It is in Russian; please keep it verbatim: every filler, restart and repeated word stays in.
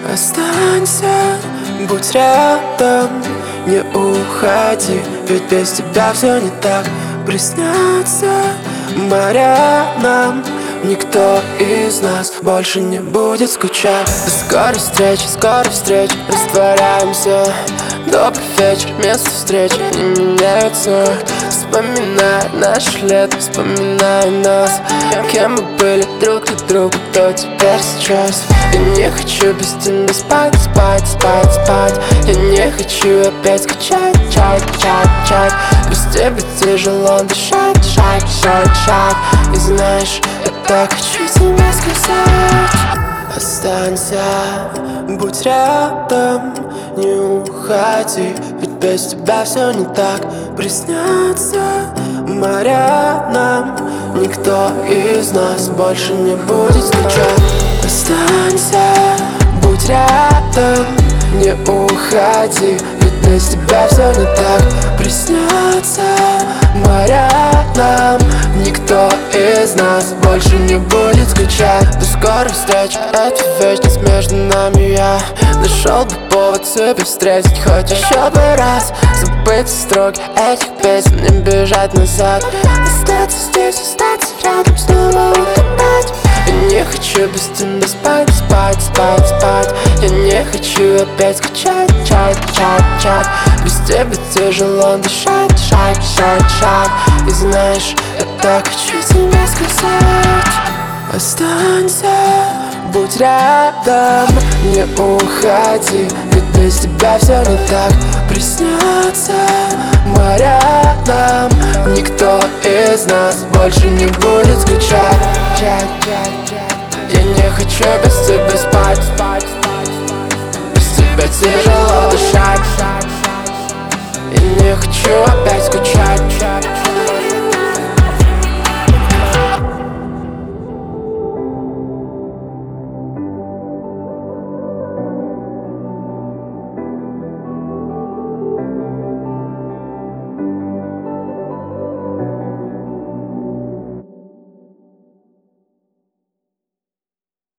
Останься, будь рядом, не уходи, ведь без тебя все не так. Приснятся моря нам, никто из нас больше не будет скучать. Скоро встреча, скоро встреча, растворяемся. Добрый вечер, место встречи не меняется. Вспоминай наш лето, вспоминай нас, кем мы были друг для друга, то теперь сейчас. Я не хочу без тебя спать, спать, спать, спать. Я не хочу опять скачать, чать, чать, чать. Без тебя тяжело дышать, шаг, шаг, шаг. И знаешь, я так хочу тебя сказать. Останься, будь рядом, не уходи, ведь без тебя все не так. Приснятся моря нам, никто из нас больше не будет скучать. Останься, будь рядом, не уходи, ведь без тебя все не так. Приснятся моря нам, никто из нас больше не будет скучать. До скорой встречи, это вечность между нами. Я нашел бы повод тебя встретить хоть еще бы раз. Забыть строки этих песен, не бежать назад. Остаться здесь, остаться рядом, снова утопать. Я не хочу без тебя спать, спать, спать, спать. Я не хочу опять скачать, чат, чат, чат. Без тебя тяжело дышать, шаг, шаг, шаг. И знаешь, я так хочу тебе сказать. Останься, будь рядом, не уходи, ведь без тебя все не так. Приснятся моря нам, никто из нас больше не будет скучать. Я не хочу без тебя спать, без тебя тяжело дышать. Я не хочу опять скучать.